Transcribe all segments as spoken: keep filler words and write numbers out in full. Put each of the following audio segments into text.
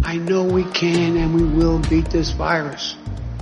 I know we can and we will beat this virus.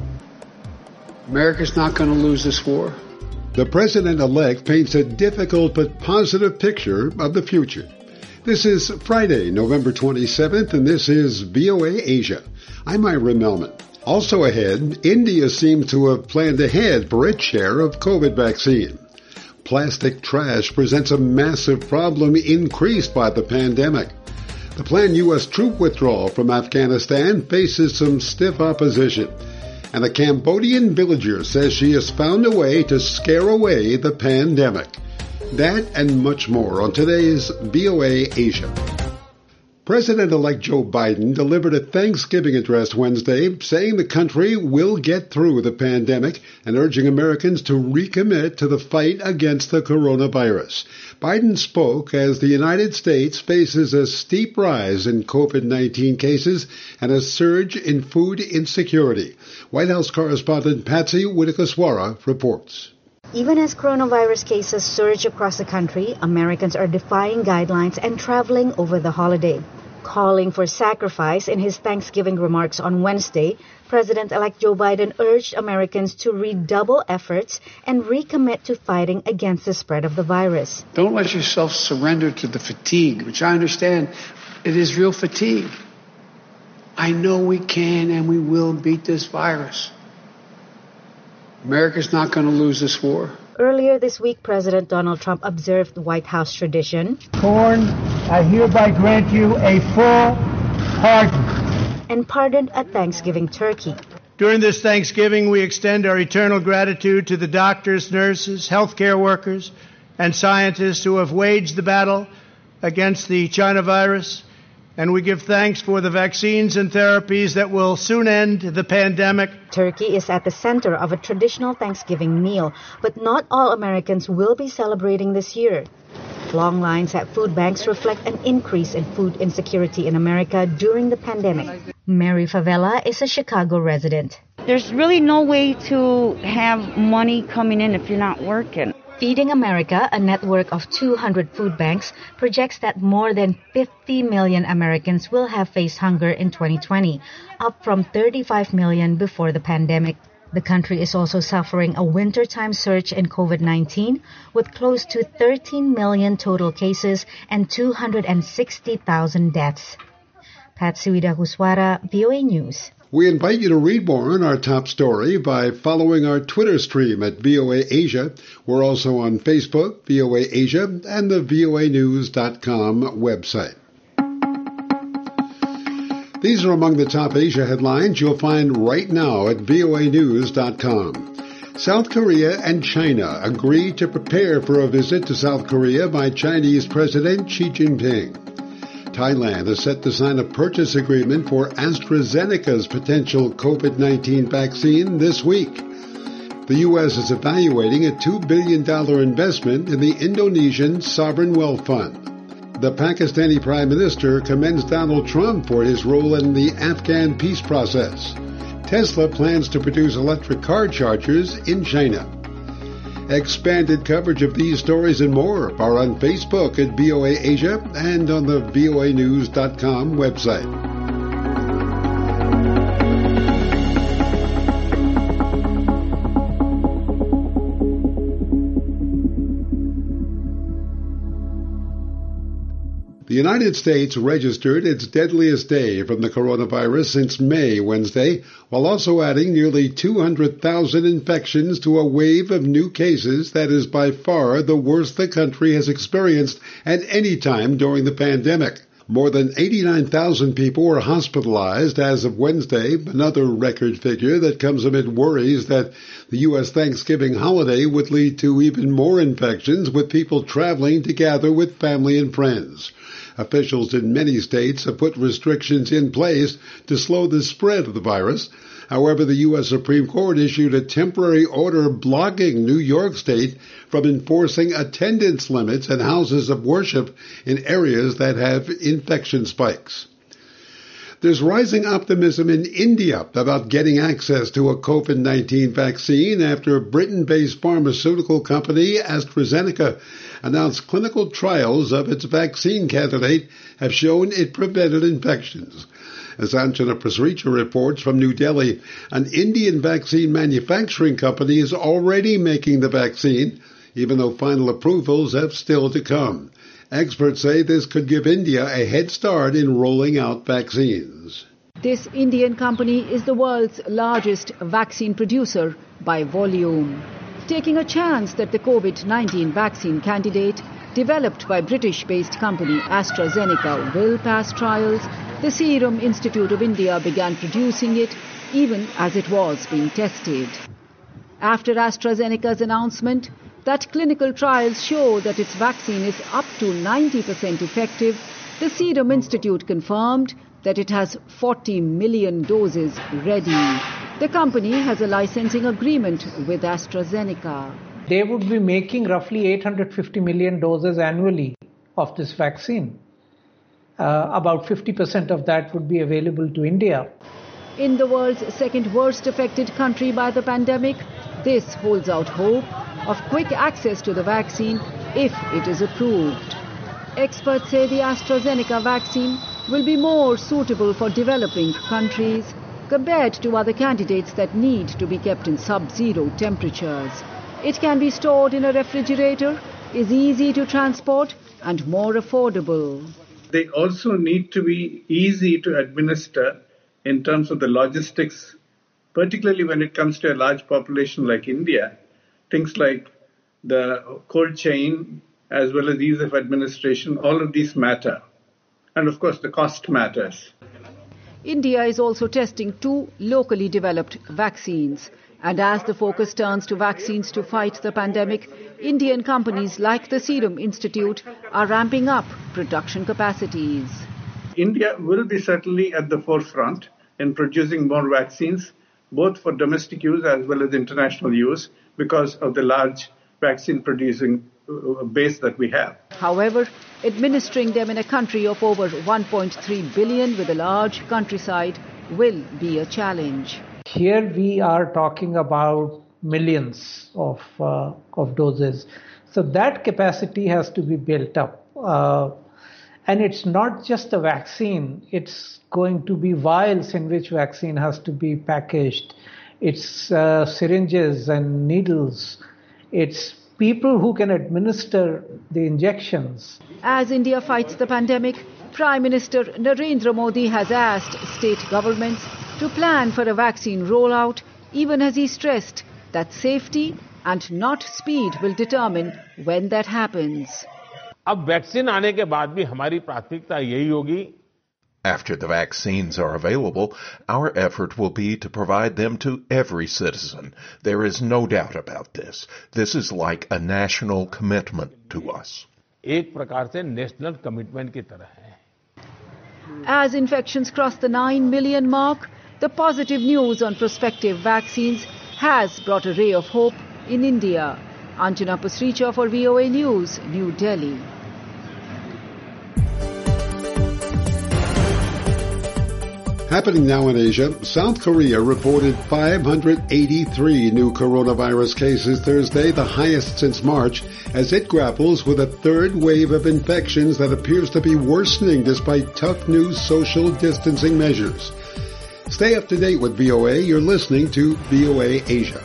America's not going to lose this war. The president-elect paints a difficult but positive picture of the future. This is Friday, November twenty-seventh, and this is V O A Asia. I'm Ira Melman. Also ahead, India seems to have planned ahead for its share of COVID vaccine. Plastic trash presents a massive problem increased by the pandemic. The planned U S troop withdrawal from Afghanistan faces some stiff opposition. And a Cambodian villager says she has found a way to scare away the pandemic. That and much more on today's V O A Asia. President-elect Joe Biden delivered a Thanksgiving address Wednesday saying the country will get through the pandemic and urging Americans to recommit to the fight against the coronavirus. Biden spoke as the United States faces a steep rise in COVID nineteen cases and a surge in food insecurity. White House correspondent Patsy Widakuswara reports. Even as coronavirus cases surge across the country, Americans are defying guidelines and traveling over the holiday. Calling for sacrifice in his Thanksgiving remarks on Wednesday, President-elect Joe Biden urged Americans to redouble efforts and recommit to fighting against the spread of the virus. Don't let yourself surrender to the fatigue, which I understand it is real fatigue. I know we can and we will beat this virus. America's not going to lose this war. Earlier this week, President Donald Trump observed the White House tradition. Corn, I hereby grant you a full pardon. And pardoned a Thanksgiving turkey. During this Thanksgiving, we extend our eternal gratitude to the doctors, nurses, healthcare workers, and scientists who have waged the battle against the China virus. And we give thanks for the vaccines and therapies that will soon end the pandemic. Turkey is at the center of a traditional Thanksgiving meal, but not all Americans will be celebrating this year. Long lines at food banks reflect an increase in food insecurity in America during the pandemic. Mary Favela is a Chicago resident. There's really no way to have money coming in if you're not working. Feeding America, a network of two hundred food banks, projects that more than fifty million Americans will have faced hunger in twenty twenty, up from thirty-five million before the pandemic. The country is also suffering a wintertime surge in COVID nineteen, with close to thirteen million total cases and two hundred sixty thousand deaths. Patsy Widakuswara, V O A News. We invite you to read more on our top story by following our Twitter stream at V O A Asia. We're also on Facebook, V O A Asia, and the V O A news dot com website. These are among the top Asia headlines you'll find right now at V O A news dot com. South Korea and China agree to prepare for a visit to South Korea by Chinese President Xi Jinping. Thailand is set to sign a purchase agreement for AstraZeneca's potential COVID nineteen vaccine this week. The U S is evaluating a two billion dollars investment in the Indonesian Sovereign Wealth Fund. The Pakistani Prime Minister commends Donald Trump for his role in the Afghan peace process. Tesla plans to produce electric car chargers in China. Expanded coverage of these stories and more are on Facebook at V O A Asia and on the V O A news dot com website. The United States registered its deadliest day from the coronavirus since May Wednesday, while also adding nearly two hundred thousand infections to a wave of new cases that is by far the worst the country has experienced at any time during the pandemic. More than eighty-nine thousand people were hospitalized as of Wednesday, another record figure that comes amid worries that the U S Thanksgiving holiday would lead to even more infections, with people traveling to gather with family and friends. Officials in many states have put restrictions in place to slow the spread of the virus. However, the U S Supreme Court issued a temporary order blocking New York State from enforcing attendance limits at houses of worship in areas that have infection spikes. There's rising optimism in India about getting access to a COVID nineteen vaccine after Britain-based pharmaceutical company AstraZeneca announced clinical trials of its vaccine candidate have shown it prevented infections. As Anjana Pasricha reports from New Delhi, an Indian vaccine manufacturing company is already making the vaccine, even though final approvals have still to come. Experts say this could give India a head start in rolling out vaccines. This Indian company is the world's largest vaccine producer by volume, taking a chance that the COVID nineteen vaccine candidate developed by British-based company AstraZeneca will pass trials. The Serum Institute of India began producing it even as it was being tested. After AstraZeneca's announcement that clinical trials show that its vaccine is up to ninety percent effective, the Serum Institute confirmed that it has forty million doses ready. The company has a licensing agreement with AstraZeneca. They would be making roughly eight hundred fifty million doses annually of this vaccine. Uh, about fifty percent of that would be available to India. In the world's second worst affected country by the pandemic, this holds out hope of quick access to the vaccine if it is approved. Experts say the AstraZeneca vaccine will be more suitable for developing countries compared to other candidates that need to be kept in sub-zero temperatures. It can be stored in a refrigerator, is easy to transport and more affordable. They also need to be easy to administer in terms of the logistics, particularly when it comes to a large population like India. Things like the cold chain as well as ease of administration, all of these matter. And of course, the cost matters. India is also testing two locally developed vaccines. And as the focus turns to vaccines to fight the pandemic, Indian companies like the Serum Institute are ramping up production capacities. India will be certainly at the forefront in producing more vaccines, both for domestic use as well as international use, because of the large vaccine producing base that we have. However, administering them in a country of over one point three billion with a large countryside will be a challenge. Here we are talking about millions of uh, of doses. So that capacity has to be built up. Uh, and it's not just a vaccine, it's going to be vials in which vaccine has to be packaged. It's uh, syringes and needles. It's people who can administer the injections. As India fights the pandemic, Prime Minister Narendra Modi has asked state governments to plan for a vaccine rollout, even as he stressed that safety and not speed will determine when that happens. अब vaccine आने के बाद भी हमारी प्राथमिकता यही होगी. After the vaccines are available, our effort will be to provide them to every citizen. There is no doubt about this. This is like a national commitment to us. एक प्रकार से नेशनल कमिटमेंट की तरह है. As infections cross the nine million mark, the positive news on prospective vaccines has brought a ray of hope in India. Anjana Pasricha for V O A News, New Delhi. Happening now in Asia, South Korea reported five hundred eighty-three new coronavirus cases Thursday, the highest since March, as it grapples with a third wave of infections that appears to be worsening despite tough new social distancing measures. Stay up to date with V O A. You're listening to V O A Asia.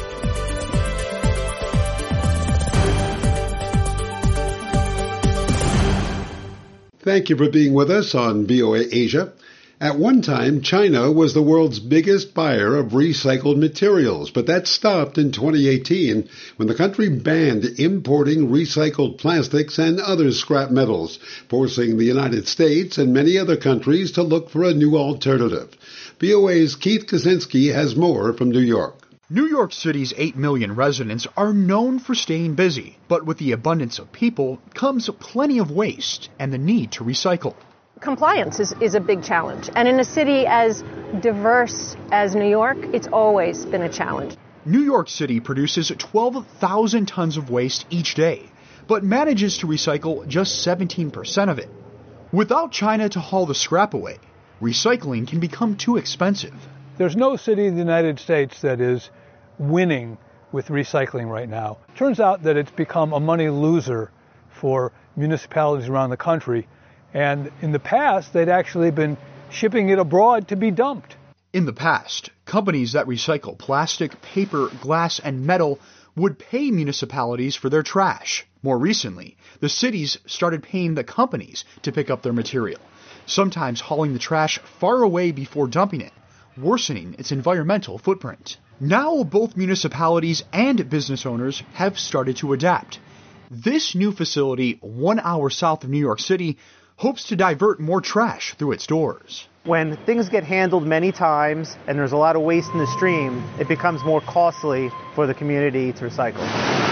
Thank you for being with us on V O A Asia. At one time, China was the world's biggest buyer of recycled materials, but that stopped in twenty eighteen when the country banned importing recycled plastics and other scrap metals, forcing the United States and many other countries to look for a new alternative. V O A's Keith Kaczynski has more from New York. New York City's eight million residents are known for staying busy, but with the abundance of people comes plenty of waste and the need to recycle. Compliance is, is a big challenge. And in a city as diverse as New York, it's always been a challenge. New York City produces twelve thousand tons of waste each day, but manages to recycle just seventeen percent of it. Without China to haul the scrap away, recycling can become too expensive. There's no city in the United States that is winning with recycling right now. Turns out that it's become a money loser for municipalities around the country, and in the past they'd actually been shipping it abroad to be dumped. In the past, companies that recycle plastic, paper, glass, and metal would pay municipalities for their trash. More recently, the cities started paying the companies to pick up their material, sometimes hauling the trash far away before dumping it, worsening its environmental footprint. Now both municipalities and business owners have started to adapt. This new facility, one hour south of New York City, hopes to divert more trash through its doors. When things get handled many times and there's a lot of waste in the stream, it becomes more costly for the community to recycle.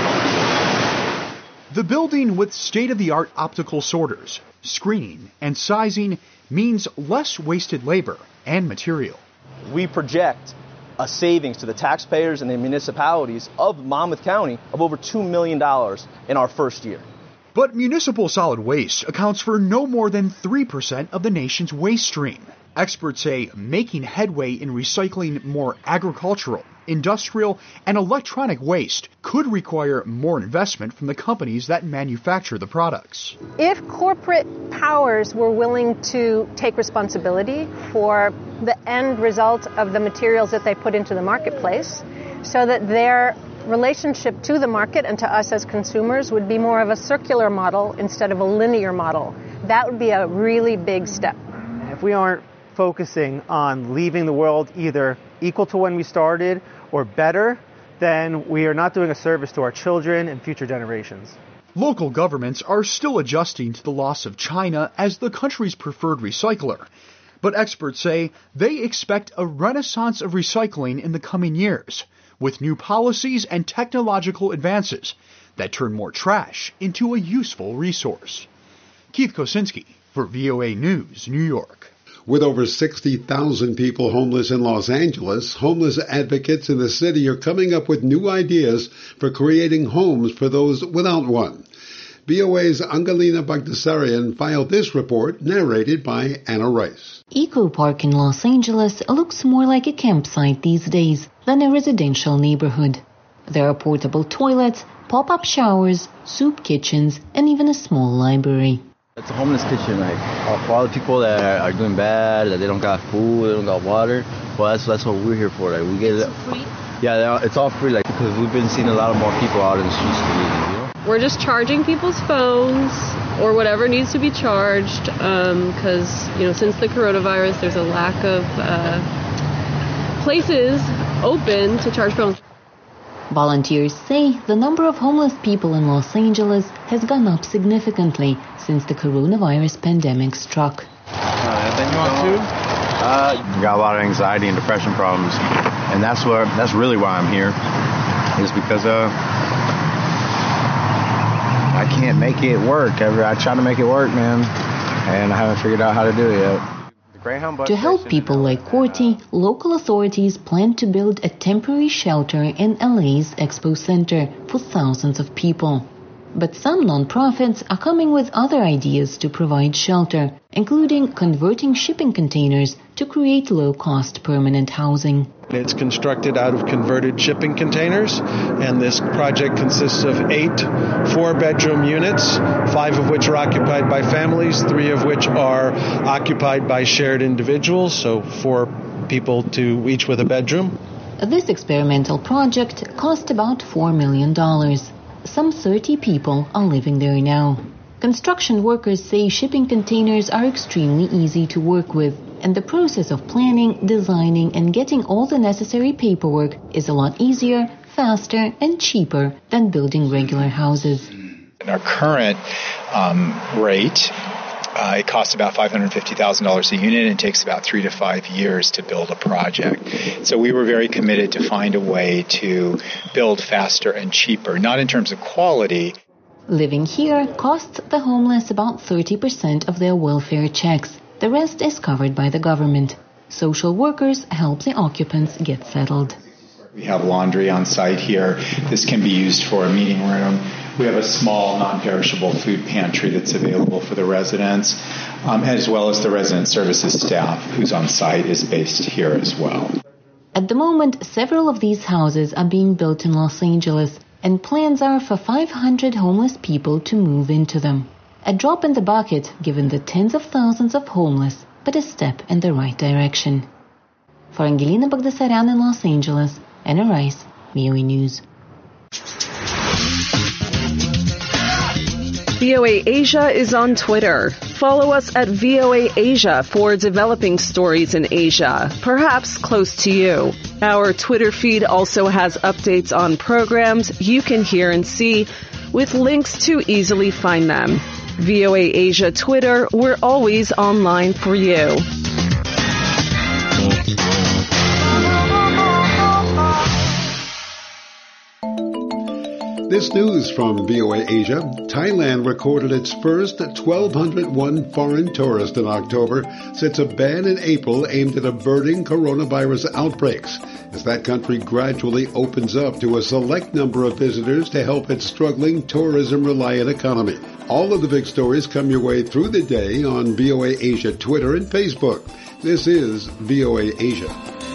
The building with state-of-the-art optical sorters, screening, and sizing means less wasted labor and material. We project a savings to the taxpayers and the municipalities of Monmouth County of over two million dollars in our first year. But municipal solid waste accounts for no more than three percent of the nation's waste stream. Experts say making headway in recycling more agricultural, industrial, and electronic waste could require more investment from the companies that manufacture the products. If corporate powers were willing to take responsibility for the end result of the materials that they put into the marketplace, so that their relationship to the market and to us as consumers would be more of a circular model instead of a linear model, that would be a really big step. If we aren't focusing on leaving the world either equal to when we started or better, then we are not doing a service to our children and future generations. Local governments are still adjusting to the loss of China as the country's preferred recycler. But experts say they expect a renaissance of recycling in the coming years, with new policies and technological advances that turn more trash into a useful resource. Keith Kosinski for V O A News, New York. With over sixty thousand people homeless in Los Angeles, homeless advocates in the city are coming up with new ideas for creating homes for those without one. V O A's Angelina Bagdasarian filed this report, narrated by Anna Rice. Eco Park in Los Angeles looks more like a campsite these days than a residential neighborhood. There are portable toilets, pop-up showers, soup kitchens, and even a small library. It's a homeless kitchen, like for all the people that are, are doing bad, that they don't got food, they don't got water. Well, that's that's what we're here for. Like we get it. Free? Yeah, it's all free. Like because we've been seeing a lot of more people out in the streets. You know? We're just charging people's phones or whatever needs to be charged, because um, you know since the coronavirus, there's a lack of uh, places open to charge phones. Volunteers say the number of homeless people in Los Angeles has gone up significantly since the coronavirus pandemic struck. Uh, anything you want to? Uh, got a lot of anxiety and depression problems, and that's what that's really why I'm here, is because uh, I can't make it work. I, I try to make it work, man, and I haven't figured out how to do it yet. To help people like Corti, local authorities plan to build a temporary shelter in L A's Expo Center for thousands of people. But some nonprofits are coming with other ideas to provide shelter, including converting shipping containers to create low-cost permanent housing. It's constructed out of converted shipping containers, and this project consists of eight four-bedroom units, five of which are occupied by families, three of which are occupied by shared individuals, so four people to each with a bedroom. This experimental project cost about four million dollars. Some thirty people are living there now. Construction workers say shipping containers are extremely easy to work with, and the process of planning, designing, and getting all the necessary paperwork is a lot easier, faster, and cheaper than building regular houses. In our current um, rate, uh, it costs about five hundred fifty thousand dollars a unit, and it takes about three to five years to build a project. So we were very committed to find a way to build faster and cheaper, not in terms of quality. Living here costs the homeless about thirty percent of their welfare checks. The rest is covered by the government. Social workers help the occupants get settled. We have laundry on site here. This can be used for a meeting room. We have a small, non-perishable food pantry that's available for the residents, um, as well as the resident services staff who's on site is based here as well. At the moment, several of these houses are being built in Los Angeles, and plans are for five hundred homeless people to move into them. A drop in the bucket given the tens of thousands of homeless, but a step in the right direction. For Angelina Bagdasaryan in Los Angeles, Anna Rice, V O A News. V O A Asia is on Twitter. Follow us at V O A Asia for developing stories in Asia, perhaps close to you. Our Twitter feed also has updates on programs you can hear and see, with links to easily find them. V O A Asia Twitter, we're always online for you. This news from V O A Asia. Thailand recorded its first twelve oh one foreign tourist in October since a ban in April aimed at averting coronavirus outbreaks, as that country gradually opens up to a select number of visitors to help its struggling tourism-reliant economy. All of the big stories come your way through the day on V O A Asia Twitter and Facebook. This is V O A Asia.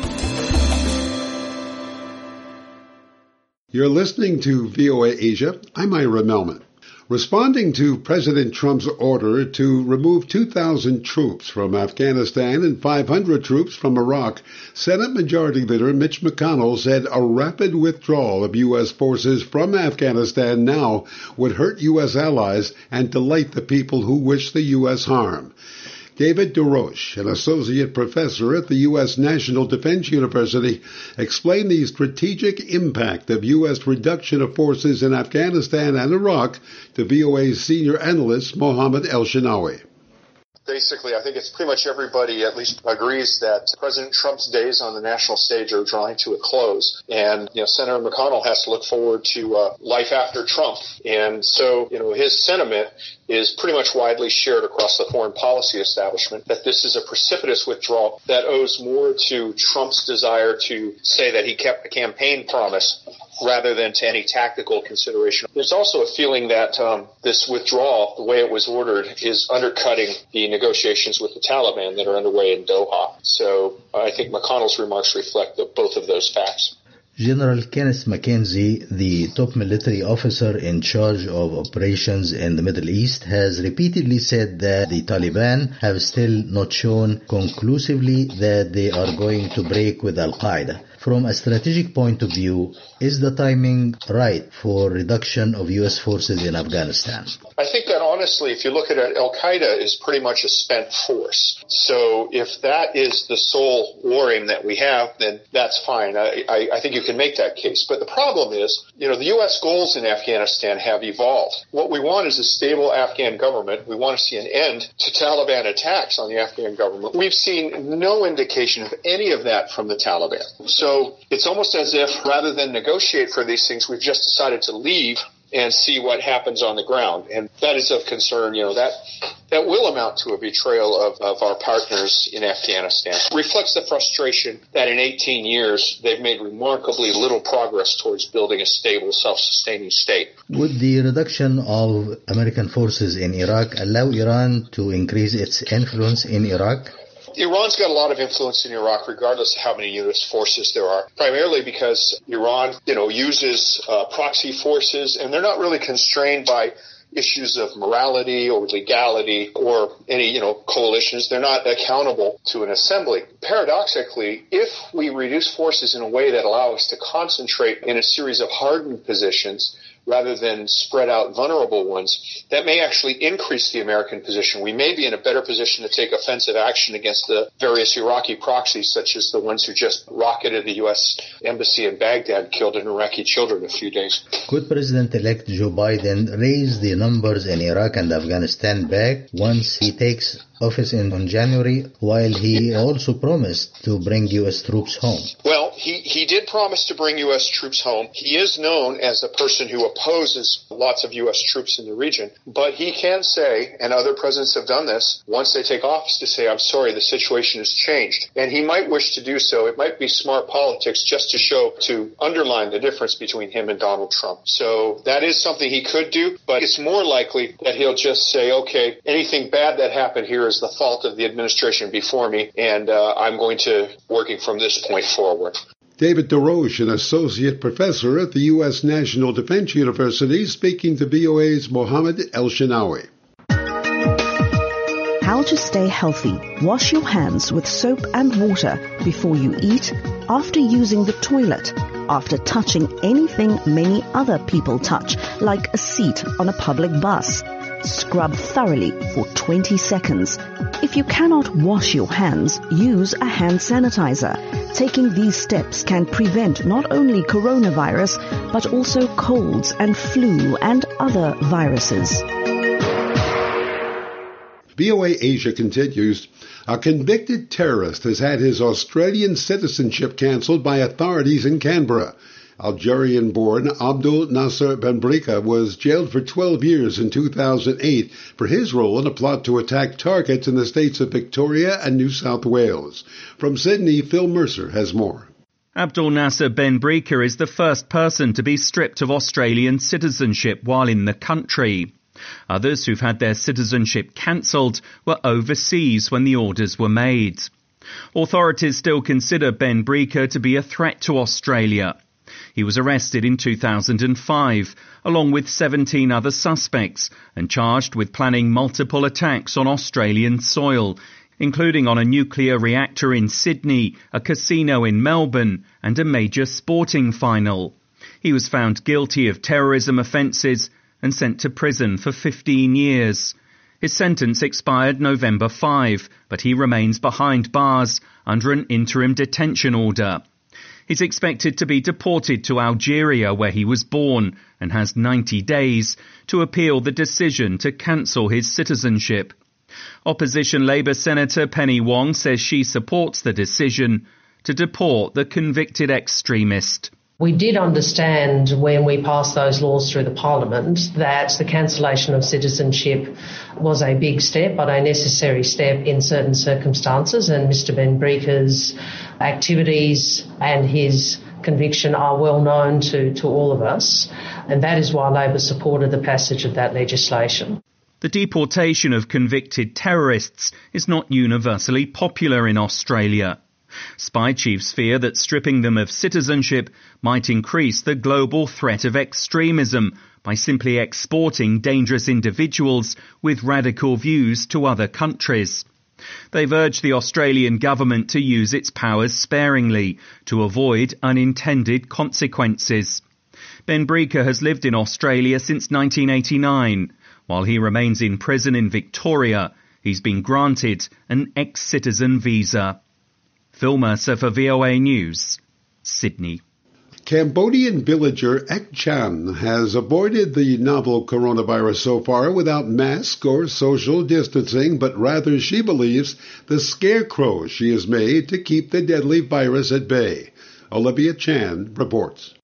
You're listening to V O A Asia. I'm Ira Melman. Responding to President Trump's order to remove two thousand troops from Afghanistan and five hundred troops from Iraq, Senate Majority Leader Mitch McConnell said a rapid withdrawal of U S forces from Afghanistan now would hurt U S allies and delight the people who wish the U S harm. David DeRoche, an associate professor at the U S National Defense University, explained the strategic impact of U S reduction of forces in Afghanistan and Iraq to V O A's senior analyst Mohammed El-Shinawi. Basically, I think it's pretty much everybody at least agrees that President Trump's days on the national stage are drawing to a close. And, you know, Senator McConnell has to look forward to uh, life after Trump. And so, you know, his sentiment is pretty much widely shared across the foreign policy establishment that this is a precipitous withdrawal that owes more to Trump's desire to say that he kept a campaign promise rather than to any tactical consideration. There's also a feeling that um, this withdrawal, the way it was ordered, is undercutting the negotiations with the Taliban that are underway in Doha. So I think McConnell's remarks reflect the, both of those facts. General Kenneth McKenzie, the top military officer in charge of operations in the Middle East, has repeatedly said that the Taliban have still not shown conclusively that they are going to break with Al-Qaeda. From a strategic point of view, is the timing right for reduction of U S forces in Afghanistan? I think that honestly, if you look at it, Al-Qaeda is pretty much a spent force. So if that is the sole war aim that we have, then that's fine. I, I, I think you can make that case. But the problem is, you know, the U S goals in Afghanistan have evolved. What we want is a stable Afghan government. We want to see an end to Taliban attacks on the Afghan government. We've seen no indication of any of that from the Taliban. So it's almost as if rather than negotiate for these things, we've just decided to leave and see what happens on the ground. And that is of concern. You know, that that will amount to a betrayal of, of our partners in Afghanistan. It reflects the frustration that in eighteen years, they've made remarkably little progress towards building a stable, self-sustaining state. Would the reduction of American forces in Iraq allow Iran to increase its influence in Iraq? Iran's got a lot of influence in Iraq, regardless of how many U S forces there are, primarily because Iran, you know, uses uh, proxy forces, and they're not really constrained by issues of morality or legality or any, you know, coalitions. They're not accountable to an assembly. Paradoxically, if we reduce forces in a way that allows us to concentrate in a series of hardened positions rather than spread out vulnerable ones, that may actually increase the American position. We may be in a better position to take offensive action against the various Iraqi proxies, such as the ones who just rocketed the U S embassy in Baghdad, killed an Iraqi children a few days. Could President-elect Joe Biden raise the numbers in Iraq and Afghanistan back once he takes office in on January, while he also promised to bring U S troops home. Well, he, he did promise to bring U S troops home. He is known as a person who opposes lots of U S troops in the region, but he can say, and other presidents have done this, once they take office, to say, I'm sorry, the situation has changed. And he might wish to do so. It might be smart politics just to show, to underline the difference between him and Donald Trump. So that is something he could do, but it's more likely that he'll just say, okay, anything bad that happened here is the fault of the administration before me, and uh, I'm going to working from this point forward. David DeRoche, an associate professor at the U S National Defense University, speaking to V O A's Mohammed El-Shinawi. How to stay healthy. Wash your hands with soap and water before you eat, after using the toilet, after touching anything many other people touch, like a seat on a public bus. Scrub thoroughly for twenty seconds. If you cannot wash your hands, use a hand sanitizer. Taking these steps can prevent not only coronavirus, but also colds and flu and other viruses. V O A Asia continues. A convicted terrorist has had his Australian citizenship cancelled by authorities in Canberra. Algerian-born Abdul Nasser Benbrika was jailed for twelve years in two thousand eight for his role in a plot to attack targets in the states of Victoria and New South Wales. From Sydney, Phil Mercer has more. Abdul Nasser Benbrika is the first person to be stripped of Australian citizenship while in the country. Others who've had their citizenship cancelled were overseas when the orders were made. Authorities still consider Benbrika to be a threat to Australia. He was arrested in two thousand five, along with seventeen other suspects, and charged with planning multiple attacks on Australian soil, including on a nuclear reactor in Sydney, a casino in Melbourne, and a major sporting final. He was found guilty of terrorism offences and sent to prison for fifteen years. His sentence expired November fifth, but he remains behind bars under an interim detention order. He's expected to be deported to Algeria, where he was born, and has ninety days to appeal the decision to cancel his citizenship. Opposition Labour Senator Penny Wong says she supports the decision to deport the convicted extremist. We did understand when we passed those laws through the Parliament that the cancellation of citizenship was a big step, but a necessary step in certain circumstances, and Mister Benbrika's activities and his conviction are well known to, to all of us, and that is why Labor supported the passage of that legislation. The deportation of convicted terrorists is not universally popular in Australia. Spy chiefs fear that stripping them of citizenship might increase the global threat of extremism by simply exporting dangerous individuals with radical views to other countries. They've urged the Australian government to use its powers sparingly to avoid unintended consequences. Benbrika has lived in Australia since nineteen eighty-nine. While he remains in prison in Victoria, he's been granted an ex-citizen visa. Phil Mercer for V O A News, Sydney. Cambodian villager Ek Chan has avoided the novel coronavirus so far without mask or social distancing, but rather she believes the scarecrow she has made to keep the deadly virus at bay. Olivia Chan reports.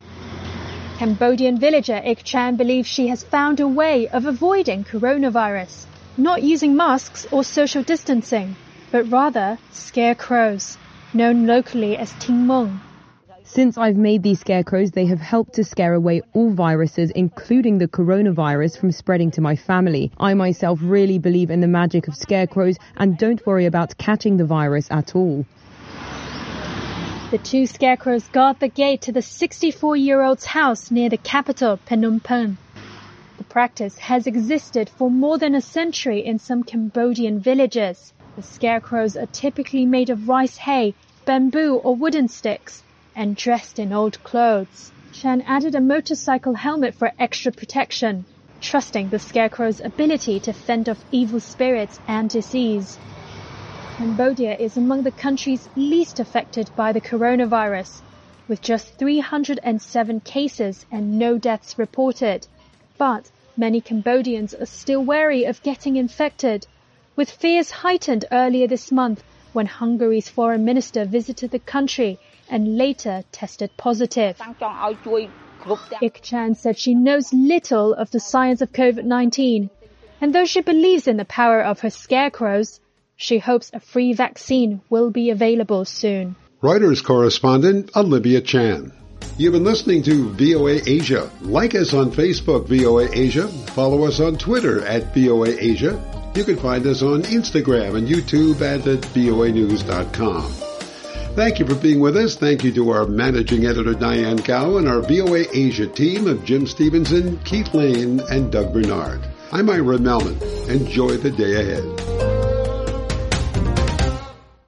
Cambodian villager Ek Chan believes she has found a way of avoiding coronavirus, not using masks or social distancing, but rather scarecrows, known locally as Ting Mung. Since I've made these scarecrows, they have helped to scare away all viruses, including the coronavirus, from spreading to my family. I myself really believe in the magic of scarecrows and don't worry about catching the virus at all. The two scarecrows guard the gate to the sixty-four-year-old's house near the capital, Phnom Penh. The practice has existed for more than a century in some Cambodian villages. The scarecrows are typically made of rice hay, bamboo or wooden sticks, and dressed in old clothes. Chan added a motorcycle helmet for extra protection, trusting the scarecrow's ability to fend off evil spirits and disease. Cambodia is among the countries least affected by the coronavirus, with just three hundred seven cases and no deaths reported. But many Cambodians are still wary of getting infected, with fears heightened earlier this month when Hungary's foreign minister visited the country and later tested positive. Ik Chan said she knows little of the science of COVID nineteen, and though she believes in the power of her scarecrows, she hopes a free vaccine will be available soon. Reuters correspondent Olivia Chan. You've been listening to V O A Asia. Like us on Facebook, V O A Asia. Follow us on Twitter at V O A Asia. You can find us on Instagram and YouTube and at V O A news dot com. Thank you for being with us. Thank you to our managing editor, Diane Gao, and our V O A Asia team of Jim Stevenson, Keith Lane, and Doug Bernard. I'm Ira Melman. Enjoy the day ahead.